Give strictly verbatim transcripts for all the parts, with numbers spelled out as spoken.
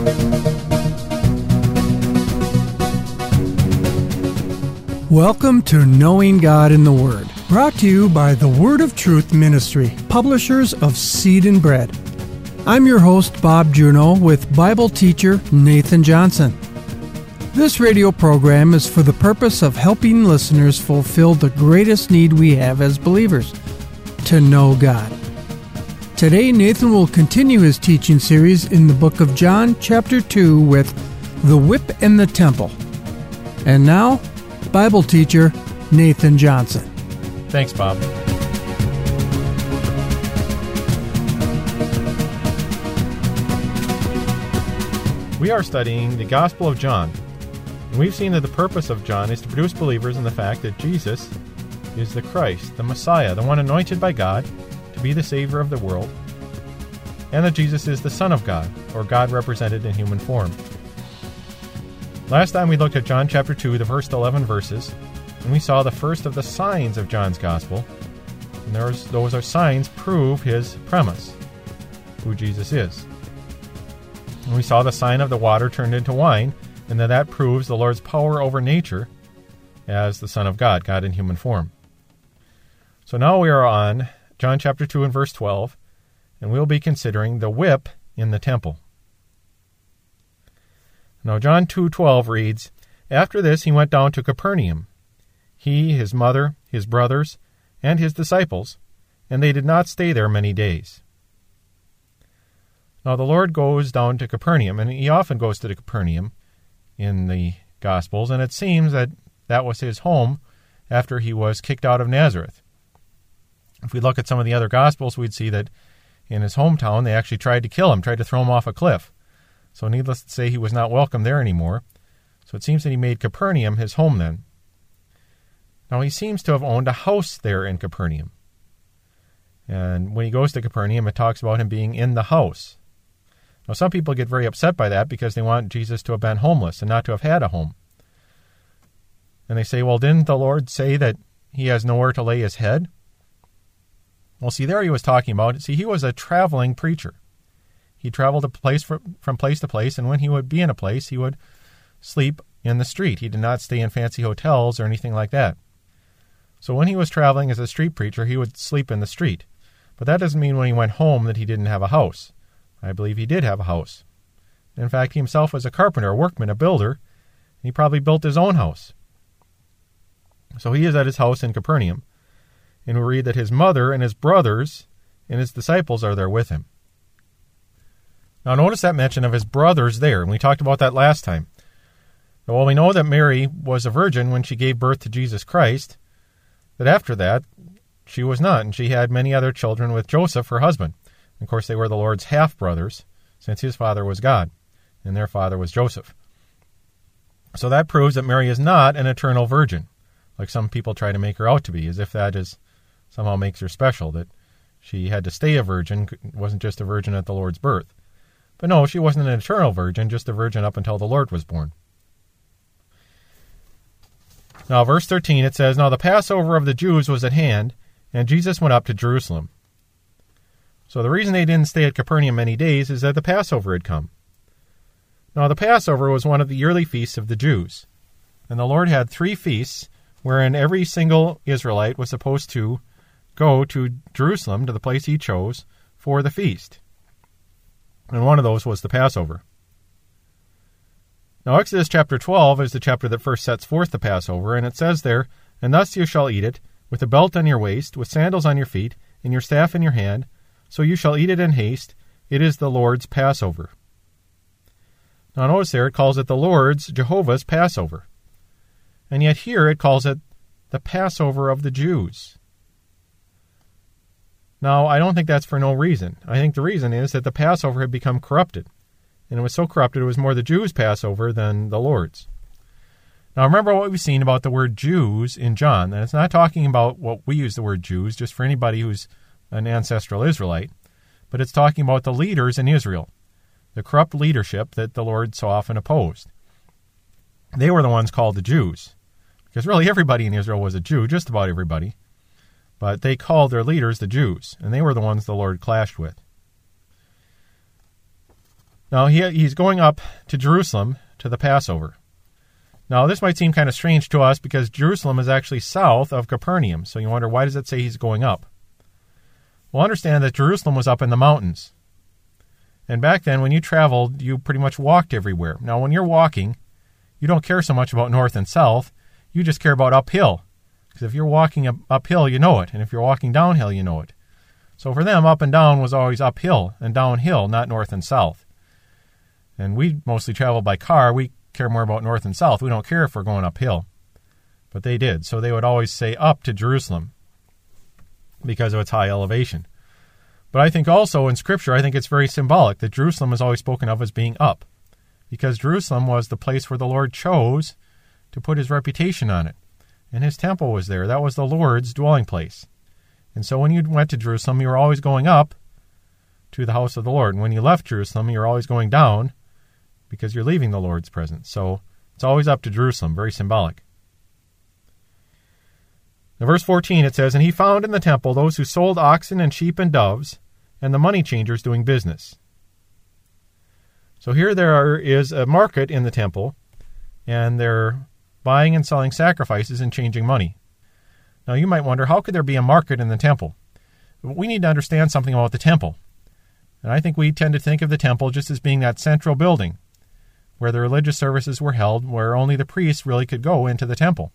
Welcome to Knowing God in the Word, brought to you by the Word of Truth Ministry, publishers of Seed and Bread. I'm your host, Bob Juneau, with Bible teacher Nathan Johnson. This radio program is for the purpose of helping listeners fulfill the greatest need we have as believers, to know God. Today, Nathan will continue his teaching series in the book of John, chapter two, with The Whip and the Temple. And now, Bible teacher Nathan Johnson. Thanks, Bob. We are studying the Gospel of John, and we've seen that the purpose of John is to produce believers in the fact that Jesus is the Christ, the Messiah, the one anointed by God to be the Savior of the world, and that Jesus is the Son of God, or God represented in human form. Last time we looked at John chapter two, the first eleven verses, and we saw the first of the signs of John's Gospel. And those, those are signs prove his premise, who Jesus is. And we saw the sign of the water turned into wine, and that that proves the Lord's power over nature as the Son of God, God in human form. So now we are on John chapter two and verse twelve, and we'll be considering the whip in the temple. Now, John two twelve reads, "After this he went down to Capernaum, he, his mother, his brothers, and his disciples, and they did not stay there many days." Now, the Lord goes down to Capernaum, and he often goes to the Capernaum in the Gospels, and it seems that that was his home after he was kicked out of Nazareth. If we look at some of the other Gospels, we'd see that in his hometown they actually tried to kill him, tried to throw him off a cliff. So needless to say, he was not welcome there anymore. So it seems that he made Capernaum his home then. Now, he seems to have owned a house there in Capernaum. And when he goes to Capernaum, it talks about him being in the house. Now, some people get very upset by that because they want Jesus to have been homeless and not to have had a home. And they say, well, didn't the Lord say that he has nowhere to lay his head? Well, see, there he was talking about, see, he was a traveling preacher. He traveled a place from, from place to place, and when he would be in a place, he would sleep in the street. He did not stay in fancy hotels or anything like that. So when he was traveling as a street preacher, he would sleep in the street. But that doesn't mean when he went home that he didn't have a house. I believe he did have a house. In fact, he himself was a carpenter, a workman, a builder, and he probably built his own house. So he is at his house in Capernaum, and we read that his mother and his brothers and his disciples are there with him. Now, notice that mention of his brothers there, and we talked about that last time. Well, we know that Mary was a virgin when she gave birth to Jesus Christ, but after that, she was not, and she had many other children with Joseph, her husband. Of course, they were the Lord's half-brothers, since his father was God, and their father was Joseph. So that proves that Mary is not an eternal virgin, like some people try to make her out to be, as if that is somehow makes her special, that she had to stay a virgin, wasn't just a virgin at the Lord's birth. But no, she wasn't an eternal virgin, just a virgin up until the Lord was born. Now, verse thirteen, it says, "Now the Passover of the Jews was at hand, and Jesus went up to Jerusalem." So the reason they didn't stay at Capernaum many days is that the Passover had come. Now, the Passover was one of the yearly feasts of the Jews. And the Lord had three feasts wherein every single Israelite was supposed to go to Jerusalem, to the place he chose, for the feast. And one of those was the Passover. Now, Exodus chapter twelve is the chapter that first sets forth the Passover, and it says there, "And thus you shall eat it, with a belt on your waist, with sandals on your feet, and your staff in your hand, so you shall eat it in haste. It is the Lord's Passover." Now, notice there, it calls it the Lord's, Jehovah's Passover. And yet here it calls it the Passover of the Jews. Now, I don't think that's for no reason. I think the reason is that the Passover had become corrupted. And it was so corrupted it was more the Jews' Passover than the Lord's. Now, remember what we've seen about the word Jews in John. And it's not talking about what we use the word Jews, just for anybody who's an ancestral Israelite. But it's talking about the leaders in Israel, the corrupt leadership that the Lord so often opposed. They were the ones called the Jews. Because really everybody in Israel was a Jew, just about everybody. But they called their leaders the Jews, and they were the ones the Lord clashed with. Now, he, he's going up to Jerusalem to the Passover. Now, this might seem kind of strange to us because Jerusalem is actually south of Capernaum. So you wonder, why does it say he's going up? Well, understand that Jerusalem was up in the mountains. And back then, when you traveled, you pretty much walked everywhere. Now, when you're walking, you don't care so much about north and south. You just care about uphill. Because if you're walking up, uphill, you know it. And if you're walking downhill, you know it. So for them, up and down was always uphill and downhill, not north and south. And we mostly travel by car. We care more about north and south. We don't care if we're going uphill. But they did. So they would always say up to Jerusalem because of its high elevation. But I think also in Scripture, I think it's very symbolic that Jerusalem is always spoken of as being up. Because Jerusalem was the place where the Lord chose to put his reputation on it. And his temple was there. That was the Lord's dwelling place. And so when you went to Jerusalem, you were always going up to the house of the Lord. And when you left Jerusalem, you were always going down because you're leaving the Lord's presence. So it's always up to Jerusalem, very symbolic. In verse fourteen it says, "And he found in the temple those who sold oxen and sheep and doves, and the money changers doing business." So here there are, is a market in the temple, and they're buying and selling sacrifices and changing money. Now you might wonder, how could there be a market in the temple? We need to understand something about the temple. And I think we tend to think of the temple just as being that central building where the religious services were held, where only the priests really could go into the temple.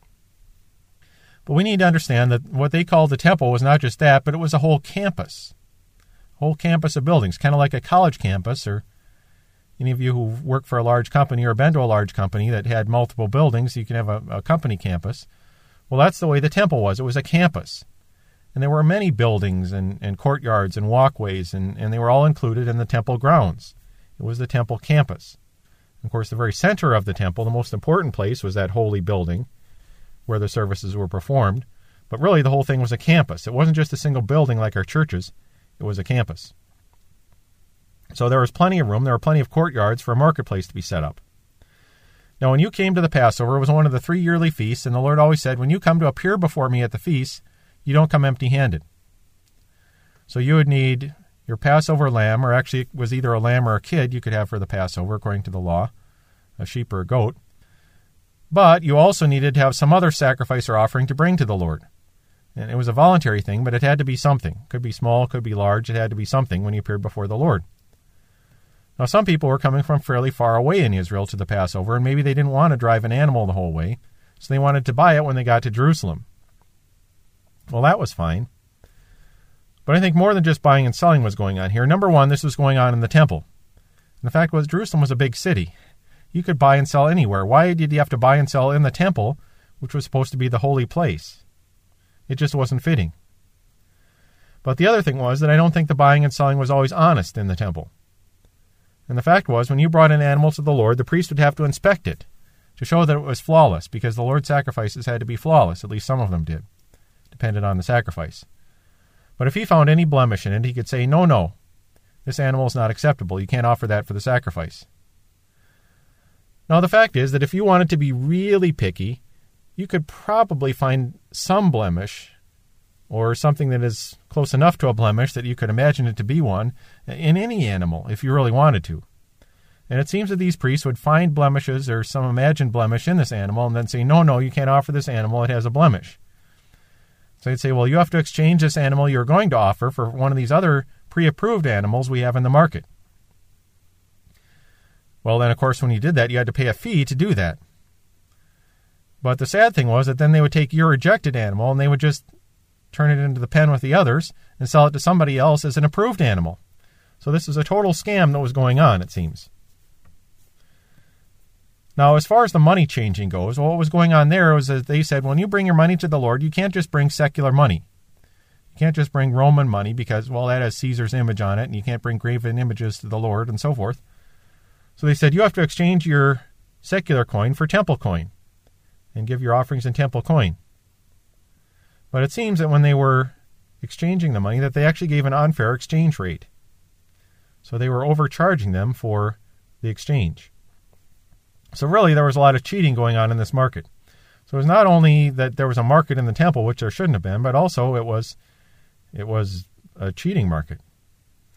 But we need to understand that what they called the temple was not just that, but it was a whole campus. A whole campus of buildings, kind of like a college campus, or any of you who work for a large company or been to a large company that had multiple buildings, you can have a, a company campus. Well, that's the way the temple was. It was a campus. And there were many buildings and, and courtyards and walkways, and, and they were all included in the temple grounds. It was the temple campus. Of course, the very center of the temple, the most important place, was that holy building where the services were performed. But really, the whole thing was a campus. It wasn't just a single building like our churches. It was a campus. So there was plenty of room. There were plenty of courtyards for a marketplace to be set up. Now, when you came to the Passover, it was one of the three yearly feasts, and the Lord always said, when you come to appear before me at the feast, you don't come empty-handed. So you would need your Passover lamb, or actually it was either a lamb or a kid you could have for the Passover, according to the law, a sheep or a goat. But you also needed to have some other sacrifice or offering to bring to the Lord. And it was a voluntary thing, but it had to be something. It could be small, could be large. It had to be something when you appeared before the Lord. Now, some people were coming from fairly far away in Israel to the Passover, and maybe they didn't want to drive an animal the whole way, so they wanted to buy it when they got to Jerusalem. Well, that was fine. But I think more than just buying and selling was going on here. Number one, this was going on in the temple. And the fact was, Jerusalem was a big city. You could buy and sell anywhere. Why did you have to buy and sell in the temple, which was supposed to be the holy place? It just wasn't fitting. But the other thing was that I don't think the buying and selling was always honest in the temple. And the fact was, when you brought an animal to the Lord, the priest would have to inspect it to show that it was flawless, because the Lord's sacrifices had to be flawless. At least some of them did, depended on the sacrifice. But if he found any blemish in it, he could say, no, no, this animal is not acceptable. You can't offer that for the sacrifice. Now, the fact is that if you wanted to be really picky, you could probably find some blemish or something that is close enough to a blemish that you could imagine it to be one in any animal if you really wanted to. And it seems that these priests would find blemishes or some imagined blemish in this animal and then say, no, no, you can't offer this animal. It has a blemish. So they'd say, well, you have to exchange this animal you're going to offer for one of these other pre-approved animals we have in the market. Well, then, of course, when you did that, you had to pay a fee to do that. But the sad thing was that then they would take your rejected animal and they would just turn it into the pen with the others and sell it to somebody else as an approved animal. So this was a total scam that was going on, it seems. Now, as far as the money changing goes, well, what was going on there was that they said, when you bring your money to the Lord, you can't just bring secular money. You can't just bring Roman money because, well, that has Caesar's image on it, and you can't bring graven images to the Lord and so forth. So they said, you have to exchange your secular coin for temple coin and give your offerings in temple coin. But it seems that when they were exchanging the money, that they actually gave an unfair exchange rate. So they were overcharging them for the exchange. So really, there was a lot of cheating going on in this market. So it was not only that there was a market in the temple, which there shouldn't have been, but also it was it was a cheating market.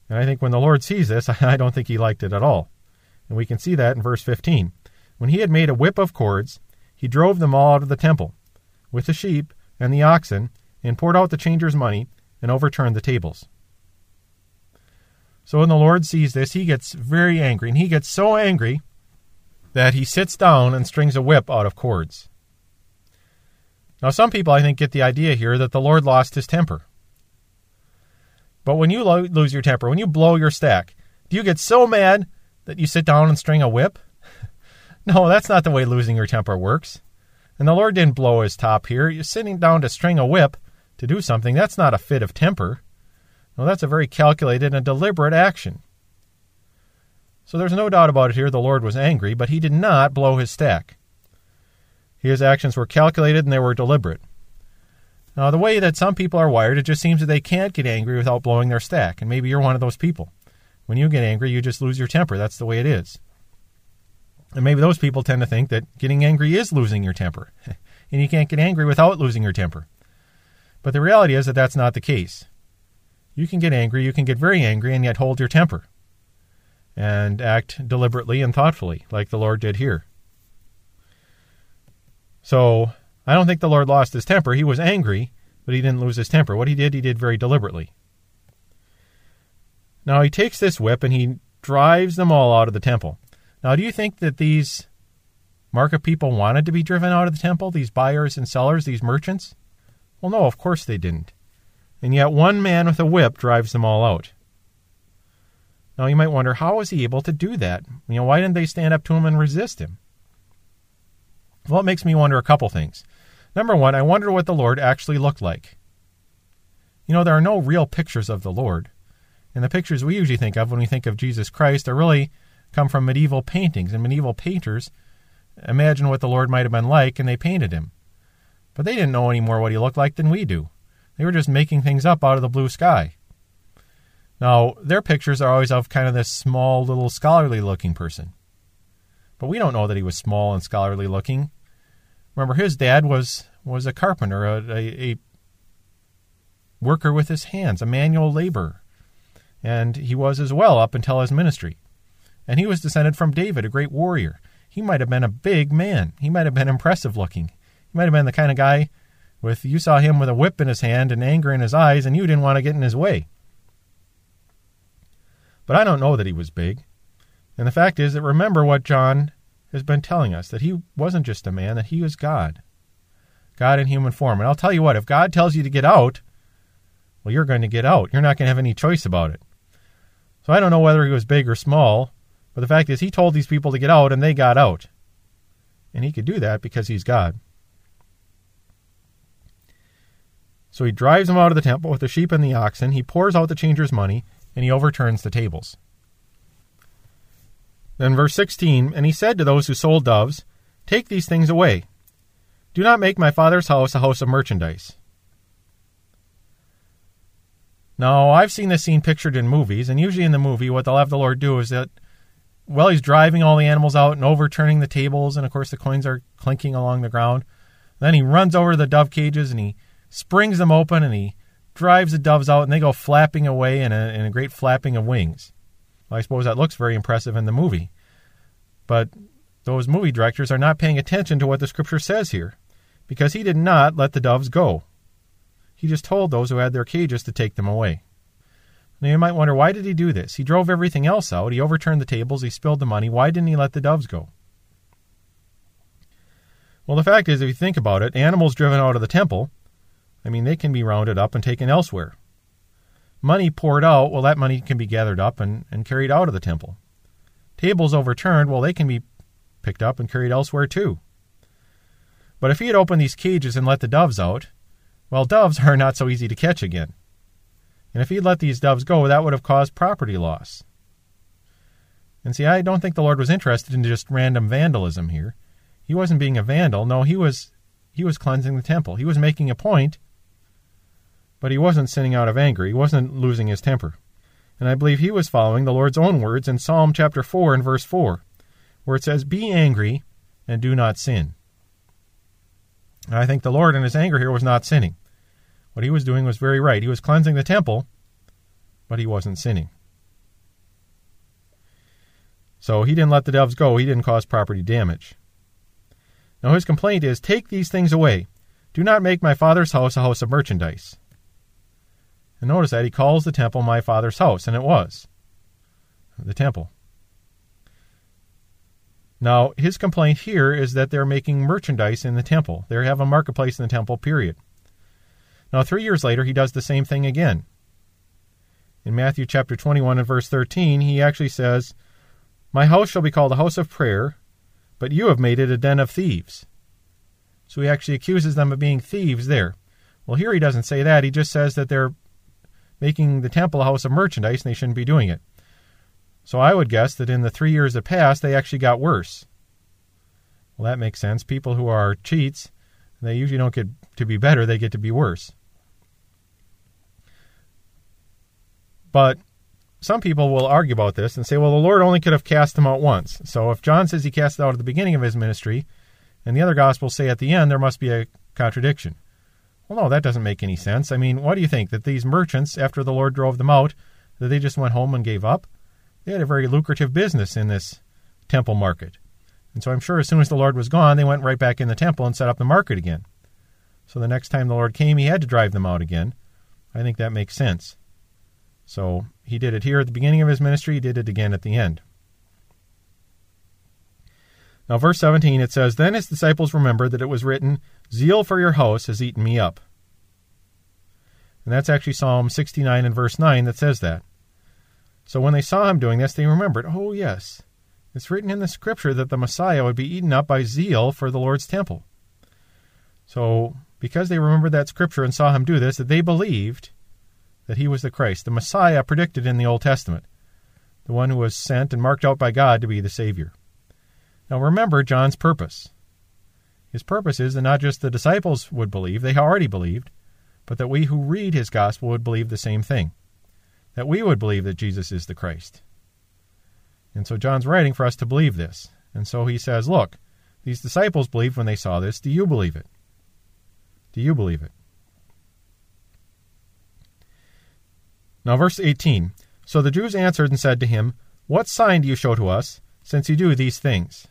And I think when the Lord sees this, I don't think he liked it at all. And we can see that in verse fifteen. When he had made a whip of cords, he drove them all out of the temple, with the sheep and the oxen, and poured out the changers' money, and overturned the tables. So when the Lord sees this, he gets very angry, and he gets so angry that he sits down and strings a whip out of cords. Now, some people, I think, get the idea here that the Lord lost his temper. But when you lo- lose your temper, when you blow your stack, do you get so mad that you sit down and string a whip? No, that's not the way losing your temper works. And the Lord didn't blow his top here. You're sitting down to string a whip to do something. That's not a fit of temper. No, that's a very calculated and deliberate action. So there's no doubt about it here. The Lord was angry, but he did not blow his stack. His actions were calculated and they were deliberate. Now, the way that some people are wired, it just seems that they can't get angry without blowing their stack. And maybe you're one of those people. When you get angry, you just lose your temper. That's the way it is. And maybe those people tend to think that getting angry is losing your temper. And you can't get angry without losing your temper. But the reality is that that's not the case. You can get angry, you can get very angry, and yet hold your temper. And act deliberately and thoughtfully, like the Lord did here. So, I don't think the Lord lost his temper. He was angry, but he didn't lose his temper. What he did, he did very deliberately. Now, he takes this whip and he drives them all out of the temple. Now, do you think that these market people wanted to be driven out of the temple, these buyers and sellers, these merchants? Well, no, of course they didn't. And yet one man with a whip drives them all out. Now, you might wonder, how was he able to do that? You know, why didn't they stand up to him and resist him? Well, it makes me wonder a couple things. Number one, I wonder what the Lord actually looked like. You know, there are no real pictures of the Lord. And the pictures we usually think of when we think of Jesus Christ are really come from medieval paintings. And medieval painters imagine what the Lord might have been like, and they painted him. But they didn't know any more what he looked like than we do. They were just making things up out of the blue sky. Now, their pictures are always of kind of this small, little, scholarly-looking person. But we don't know that he was small and scholarly-looking. Remember, his dad was, was a carpenter, a, a, a worker with his hands, a manual laborer. And he was as well up until his ministry. And he was descended from David, a great warrior. He might have been a big man. He might have been impressive-looking. He might have been the kind of guy with, you saw him with a whip in his hand and anger in his eyes, and you didn't want to get in his way. But I don't know that he was big. And the fact is that remember what John has been telling us, that he wasn't just a man, that he was God. God in human form. And I'll tell you what, if God tells you to get out, well, you're going to get out. You're not going to have any choice about it. So I don't know whether he was big or small, but the fact is he told these people to get out, and they got out. And he could do that because he's God. So he drives them out of the temple with the sheep and the oxen. He pours out the changers' money, and he overturns the tables. Then verse sixteen, and he said to those who sold doves, take these things away. Do not make my Father's house a house of merchandise. Now, I've seen this scene pictured in movies, and usually in the movie what they'll have the Lord do is that, well, he's driving all the animals out and overturning the tables, and of course the coins are clinking along the ground. Then he runs over to the dove cages, and he springs them open, and he drives the doves out, and they go flapping away in a, in a great flapping of wings. Well, I suppose that looks very impressive in the movie. But those movie directors are not paying attention to what the Scripture says here, because he did not let the doves go. He just told those who had their cages to take them away. Now you might wonder, why did he do this? He drove everything else out. He overturned the tables. He spilled the money. Why didn't he let the doves go? Well, the fact is, if you think about it, animals driven out of the temple, I mean, they can be rounded up and taken elsewhere. Money poured out, well, that money can be gathered up and, and carried out of the temple. Tables overturned, well, they can be picked up and carried elsewhere too. But if he had opened these cages and let the doves out, well, doves are not so easy to catch again. And if he had let these doves go, that would have caused property loss. And see, I don't think the Lord was interested in just random vandalism here. He wasn't being a vandal. No, he was he was cleansing the temple. He was making a point, but he wasn't sinning out of anger. He wasn't losing his temper. And I believe he was following the Lord's own words in Psalm chapter four and verse four, where it says, be angry and do not sin. And I think the Lord in his anger here was not sinning. What he was doing was very right. He was cleansing the temple, but he wasn't sinning. So he didn't let the doves go. He didn't cause property damage. Now his complaint is, take these things away. Do not make my Father's house a house of merchandise. And notice that he calls the temple my Father's house, and it was the temple. Now, his complaint here is that they're making merchandise in the temple. They have a marketplace in the temple, period. Now, three years later, he does the same thing again. In Matthew chapter twenty-one and verse thirteen, he actually says, my house shall be called a house of prayer, but you have made it a den of thieves. So he actually accuses them of being thieves there. Well, here he doesn't say that. He just says that they're making the temple a house of merchandise and they shouldn't be doing it. So I would guess that in the three years that passed, they actually got worse. Well, that makes sense. People who are cheats, they usually don't get to be better, they get to be worse. But some people will argue about this and say, well, the Lord only could have cast them out once. So if John says he cast it out at the beginning of his ministry, and the other Gospels say at the end, there must be a contradiction. Well, no, that doesn't make any sense. I mean, what do you think? That these merchants, after the Lord drove them out, that they just went home and gave up? They had a very lucrative business in this temple market. And so I'm sure as soon as the Lord was gone, they went right back in the temple and set up the market again. So the next time the Lord came, he had to drive them out again. I think that makes sense. So he did it here at the beginning of his ministry. He did it again at the end. Now, verse seventeen, it says, then his disciples remembered that it was written, zeal for your house has eaten me up. And that's actually Psalm sixty-nine and verse nine that says that. So when they saw him doing this, they remembered, oh, yes, it's written in the Scripture that the Messiah would be eaten up by zeal for the Lord's temple. So because they remembered that Scripture and saw him do this, that they believed that he was the Christ, the Messiah predicted in the Old Testament, the one who was sent and marked out by God to be the Savior. Now remember John's purpose. His purpose is that not just the disciples would believe, they already believed, but that we who read his gospel would believe the same thing, that we would believe that Jesus is the Christ. And so John's writing for us to believe this. And so he says, look, these disciples believed when they saw this. Do you believe it? Do you believe it? Now verse eighteen, so the Jews answered and said to him, what sign do you show to us, since you do these things?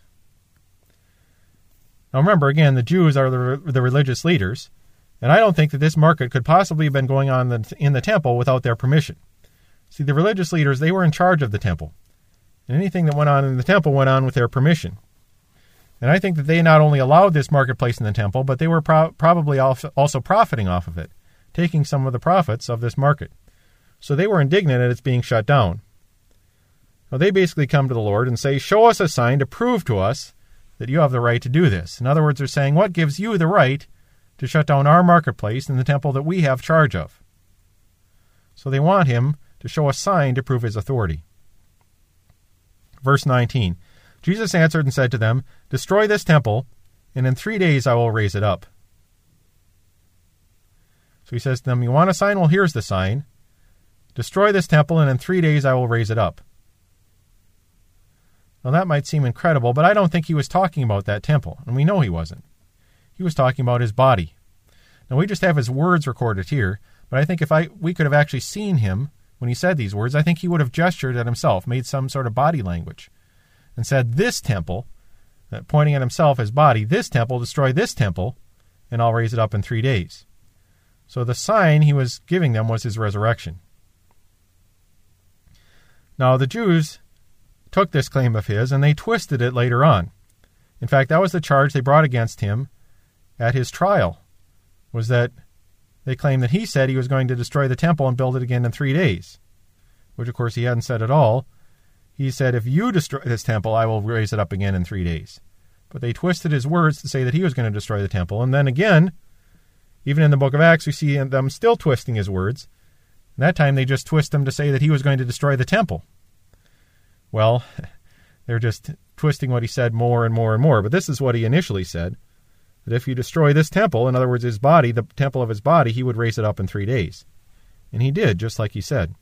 Now remember, again, the Jews are the, the religious leaders, and I don't think that this market could possibly have been going on in the temple without their permission. See, the religious leaders, they were in charge of the temple, and anything that went on in the temple went on with their permission. And I think that they not only allowed this marketplace in the temple, but they were pro- probably also profiting off of it, taking some of the profits of this market. So they were indignant at its being shut down. Now they basically come to the Lord and say, show us a sign to prove to us that you have the right to do this. In other words, they're saying, what gives you the right to shut down our marketplace in the temple that we have charge of? So they want him to show a sign to prove his authority. Verse nineteen, Jesus answered and said to them, destroy this temple, and in three days I will raise it up. So he says to them, you want a sign? Well, here's the sign. Destroy this temple, and in three days I will raise it up. Now that might seem incredible, but I don't think he was talking about that temple, and we know he wasn't. He was talking about his body. Now we just have his words recorded here, but I think if I we could have actually seen him when he said these words, I think he would have gestured at himself, made some sort of body language, and said, this temple, pointing at himself as body, this temple, destroy this temple, and I'll raise it up in three days. So the sign he was giving them was his resurrection. Now the Jews took this claim of his, and they twisted it later on. In fact, that was the charge they brought against him at his trial, was that they claimed that he said he was going to destroy the temple and build it again in three days, which of course he hadn't said at all. He said, if you destroy this temple, I will raise it up again in three days. But they twisted his words to say that he was going to destroy the temple. And then again, even in the book of Acts, we see them still twisting his words. And that time they just twist them to say that he was going to destroy the temple. Well, they're just twisting what he said more and more and more. But this is what he initially said, that if you destroy this temple, in other words, his body, the temple of his body, he would raise it up in three days. And he did, just like he said.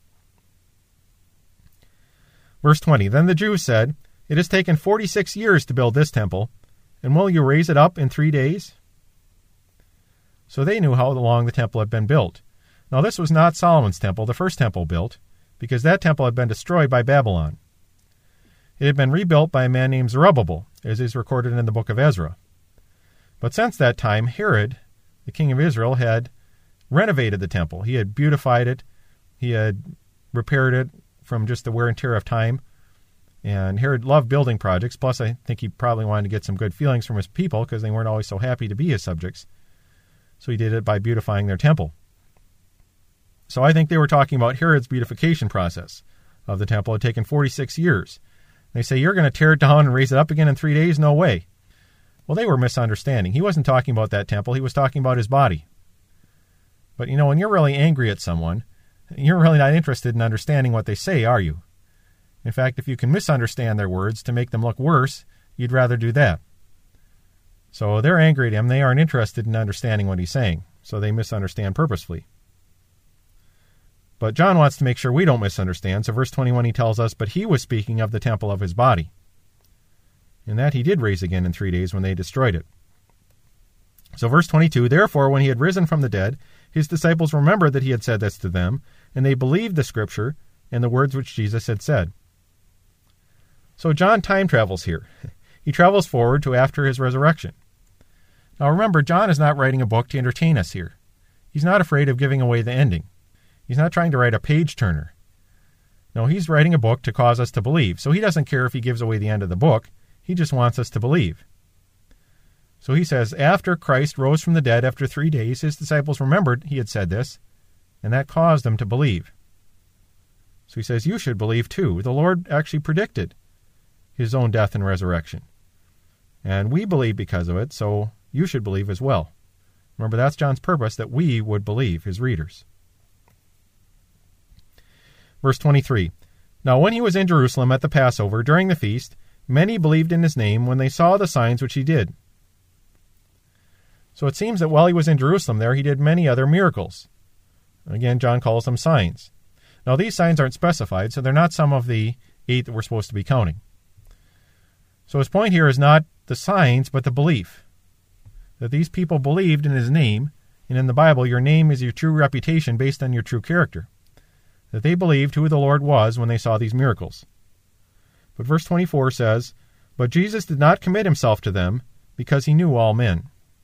Verse twenty, then the Jews said, it has taken forty-six years to build this temple, and will you raise it up in three days? So they knew how long the temple had been built. Now this was not Solomon's temple, the first temple built, because that temple had been destroyed by Babylon. It had been rebuilt by a man named Zerubbabel, as is recorded in the book of Ezra. But since that time, Herod, the king of Israel, had renovated the temple. He had beautified it. He had repaired it from just the wear and tear of time. And Herod loved building projects. Plus, I think he probably wanted to get some good feelings from his people because they weren't always so happy to be his subjects. So he did it by beautifying their temple. So I think they were talking about Herod's beautification process of the temple. It had taken forty-six years. They say, you're going to tear it down and raise it up again in three days? No way. Well, they were misunderstanding. He wasn't talking about that temple. He was talking about his body. But, you know, when you're really angry at someone, you're really not interested in understanding what they say, are you? In fact, if you can misunderstand their words to make them look worse, you'd rather do that. So they're angry at him. They aren't interested in understanding what he's saying. So they misunderstand purposefully. But John wants to make sure we don't misunderstand. So verse twenty-one, he tells us, but he was speaking of the temple of his body. And that he did raise again in three days when they destroyed it. So verse twenty-two, therefore, when he had risen from the dead, his disciples remembered that he had said this to them, and they believed the scripture and the words which Jesus had said. So John time travels here. He travels forward to after his resurrection. Now remember, John is not writing a book to entertain us here. He's not afraid of giving away the ending. He's not trying to write a page-turner. No, he's writing a book to cause us to believe. So he doesn't care if he gives away the end of the book. He just wants us to believe. So he says, after Christ rose from the dead after three days, his disciples remembered he had said this, and that caused them to believe. So he says, you should believe too. The Lord actually predicted his own death and resurrection. And we believe because of it, so you should believe as well. Remember, that's John's purpose, that we would believe, his readers. Verse twenty-three, now when he was in Jerusalem at the Passover during the feast, many believed in his name when they saw the signs which he did. So it seems that while he was in Jerusalem there, he did many other miracles. Again, John calls them signs. Now these signs aren't specified, so they're not some of the eight that we're supposed to be counting. So his point here is not the signs, but the belief. That these people believed in his name, and in the Bible, your name is your true reputation based on your true character. That they believed who the Lord was when they saw these miracles. But verse twenty-four says, but Jesus did not commit himself to them, because he knew all men.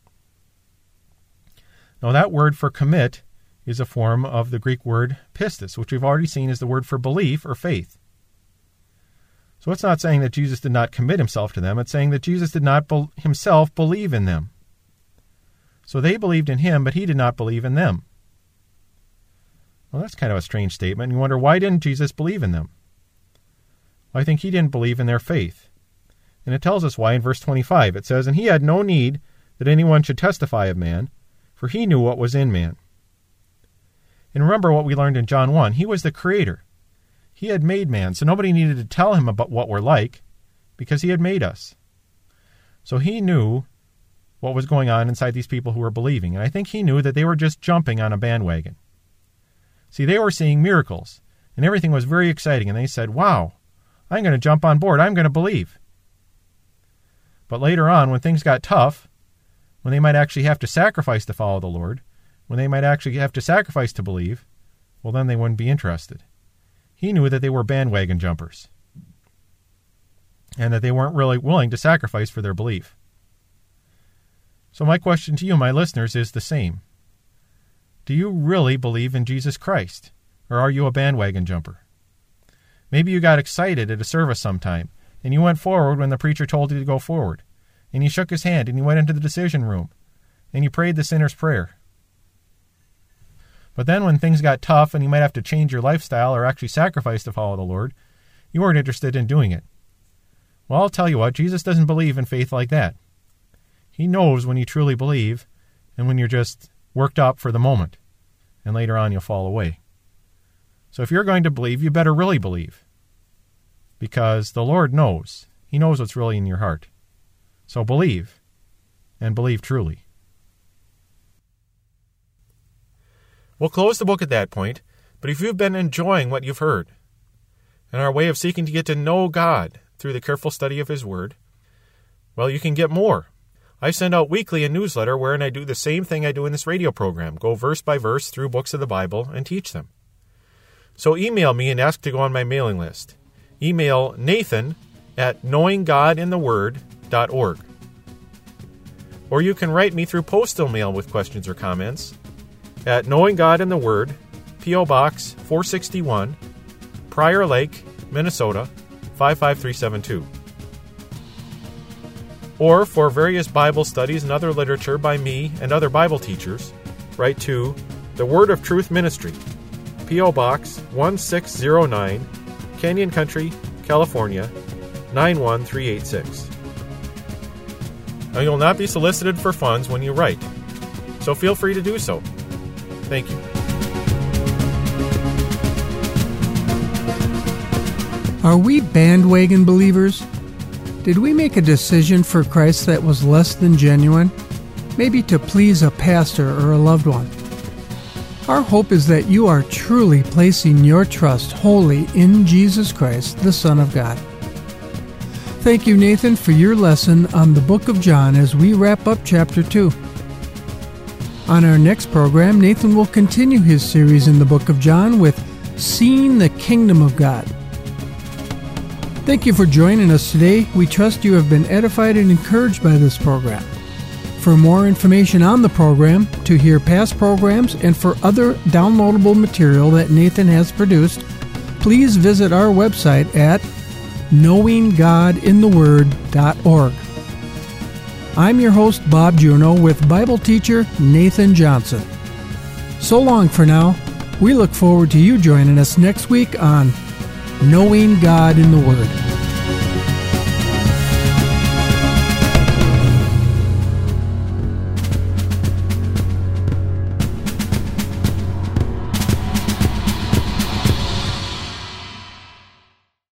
Now that word for commit is a form of the Greek word pistis, which we've already seen is the word for belief or faith. So it's not saying that Jesus did not commit himself to them. It's saying that Jesus did not be- himself believe in them. So they believed in him, but he did not believe in them. Well, that's kind of a strange statement. You wonder, why didn't Jesus believe in them? Well, I think he didn't believe in their faith. And it tells us why in verse twenty-five. It says, and he had no need that anyone should testify of man, for he knew what was in man. And remember what we learned in John one. He was the creator. He had made man, so nobody needed to tell him about what we're like, because he had made us. So he knew what was going on inside these people who were believing. And I think he knew that they were just jumping on a bandwagon. See, they were seeing miracles, and everything was very exciting, and they said, wow, I'm going to jump on board. I'm going to believe. But later on, when things got tough, when they might actually have to sacrifice to follow the Lord, when they might actually have to sacrifice to believe, well, then they wouldn't be interested. He knew that they were bandwagon jumpers, and that they weren't really willing to sacrifice for their belief. So my question to you, my listeners, is the same. Do you really believe in Jesus Christ, or are you a bandwagon jumper? Maybe you got excited at a service sometime, and you went forward when the preacher told you to go forward, and you shook his hand, and you went into the decision room, and you prayed the sinner's prayer. But then when things got tough and you might have to change your lifestyle or actually sacrifice to follow the Lord, you weren't interested in doing it. Well, I'll tell you what, Jesus doesn't believe in faith like that. He knows when you truly believe and when you're just worked up for the moment, and later on you'll fall away. So if you're going to believe, you better really believe, because the Lord knows. He knows what's really in your heart. So believe, and believe truly. We'll close the book at that point, but if you've been enjoying what you've heard, and our way of seeking to get to know God through the careful study of His Word, well, you can get more. I send out weekly a newsletter wherein I do the same thing I do in this radio program, go verse by verse through books of the Bible and teach them. So email me and ask to go on my mailing list. Email Nathan, at knowing god in the word dot org. Or you can write me through postal mail with questions or comments at Knowing God in the Word, P O. Box four sixty-one, Prior Lake, Minnesota five five three seven two. Or for various Bible studies and other literature by me and other Bible teachers, write to The Word of Truth Ministry, P O. Box one six zero nine, Canyon Country, California nine one three eight six. Now, you'll not be solicited for funds when you write, so feel free to do so. Thank you. Are we bandwagon believers? Did we make a decision for Christ that was less than genuine? Maybe to please a pastor or a loved one. Our hope is that you are truly placing your trust wholly in Jesus Christ, the Son of God. Thank you, Nathan, for your lesson on the book of John as we wrap up chapter two. On our next program, Nathan will continue his series in the book of John with Seeing the Kingdom of God. Thank you for joining us today. We trust you have been edified and encouraged by this program. For more information on the program, to hear past programs, and for other downloadable material that Nathan has produced, please visit our website at knowing god in the word dot org. I'm your host, Bob Juno, with Bible teacher Nathan Johnson. So long for now. We look forward to you joining us next week on Knowing God in the Word.